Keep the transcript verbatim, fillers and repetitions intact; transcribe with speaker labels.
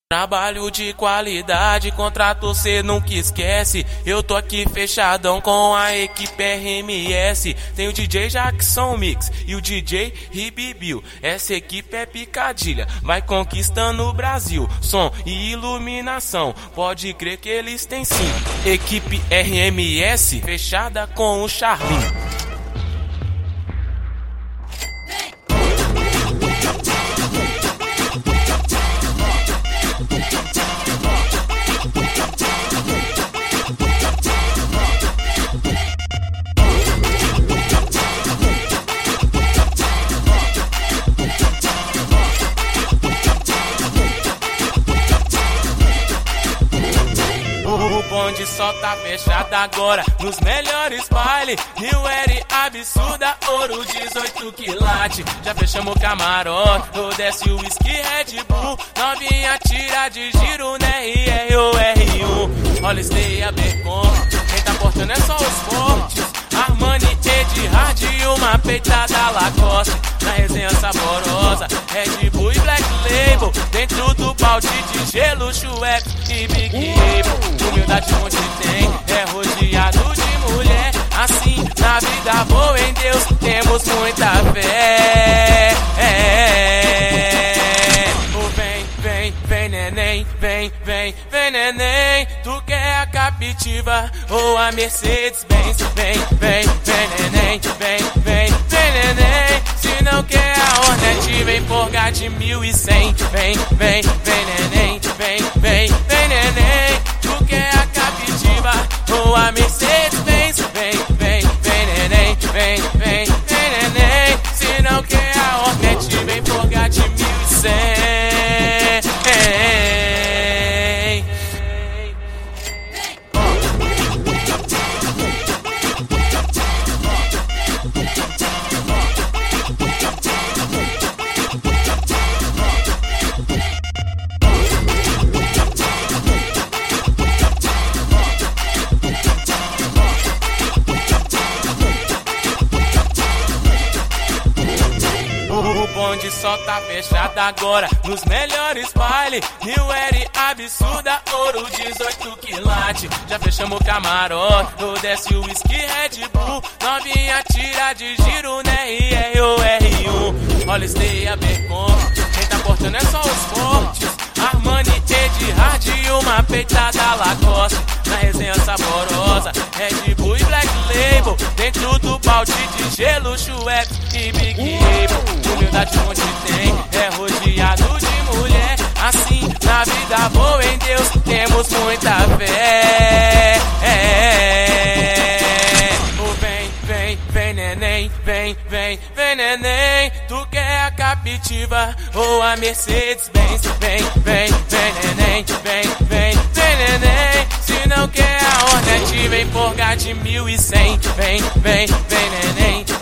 Speaker 1: Trabalho de qualidade, contrato cê nunca esquece. Eu tô aqui fechadão com a equipe R M S. Tem o D J Jackson Mix e o D J Ribibil. Essa equipe é picadilha, vai conquistando o Brasil. Som e iluminação, pode crer que eles têm sim. Equipe R M S, fechada com o Charlinho. O bonde só tá fechado agora nos melhores bailes. New Era absurda, ouro dezoito quilates. Já fechamos o camarote, eu desce o whisky Red Bull. Novinha tira de giro no R R ou R um. Holiday Abercon, quem tá portando é só os fortes. Armani, Ed Hard e uma peitada Lacoste. Na resenha saborosa, Red Bull e Black Label. Dentro do balde de gelo, Schweppes e Big Apple. Humildade onde tem, é rodeado de mulher. Assim, na vida boa em Deus, temos muita fé. É. Oh, vem, vem, vem neném, vem, vem, vem neném. Tu quer a Captiva ou a Mercedes-Benz? Vem, vem, vem neném, vem, vem, vem neném. Se não quer a Hornet, vem Forga de mil e cem. Vem, vem, vem neném, vem, vem, vem neném. Tu quer a Captiva ou a Mercedes-Benz? Vem, vem, vem neném, vem, vem, vem neném. Se não quer a Hornet, vem Forga de mil e cem. O bonde só tá fechado agora nos melhores bailes. New Era absurda, ouro dezoito quilates. Já fechamos o camarote, eu desce o whisky Red Bull. Novinha tira de giro no R R ou R um. Holiday Abercon, quem tá portando é só os fortes. Armani, Ed Hard e uma peitada Lacoste. Na resenha saborosa, Red Bull e Black Label. Dentro do balde de gelo, Schweppes e Big Apple. Humildade onde tem, é rodeado de mulher. Assim, na vida boa em Deus, temos muita fé. É. Oh, vem, vem, vem neném, vem, vem, vem neném. Tu quer a Captiva ou a Mercedes-Benz? Vem, vem, vem neném, vem, vem, vem neném. Se não quer a Hornet, vem Forga de mil e cem. Vem, vem, vem neném,